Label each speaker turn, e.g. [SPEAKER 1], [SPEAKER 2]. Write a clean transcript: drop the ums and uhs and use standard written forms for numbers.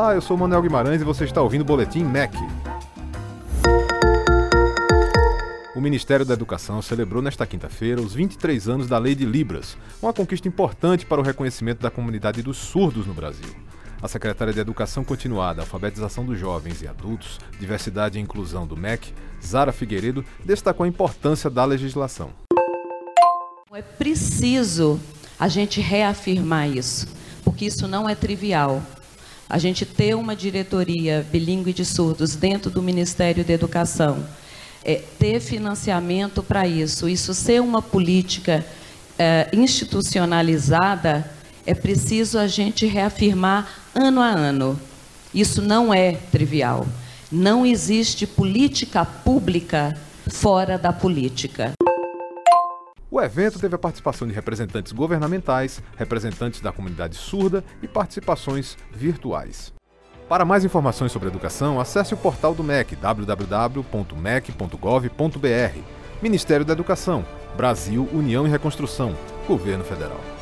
[SPEAKER 1] Olá, eu sou o Manuel Guimarães e você está ouvindo o Boletim MEC. O Ministério da Educação celebrou nesta quinta-feira os 23 anos da Lei de Libras, uma conquista importante para o reconhecimento da comunidade dos surdos no Brasil. A secretária de Educação Continuada, Alfabetização dos Jovens e Adultos, Diversidade e Inclusão do MEC, Zara Figueiredo, destacou a importância da legislação.
[SPEAKER 2] É preciso a gente reafirmar isso, porque isso não é trivial. A gente ter uma diretoria bilíngue de surdos dentro do Ministério da Educação, ter financiamento para isso ser uma política institucionalizada, é preciso a gente reafirmar ano a ano. Isso não é trivial. Não existe política pública fora da política.
[SPEAKER 1] O evento teve a participação de representantes governamentais, representantes da comunidade surda e participações virtuais. Para mais informações sobre educação, acesse o portal do MEC, www.mec.gov.br. Ministério da Educação, Brasil, União e Reconstrução, Governo Federal.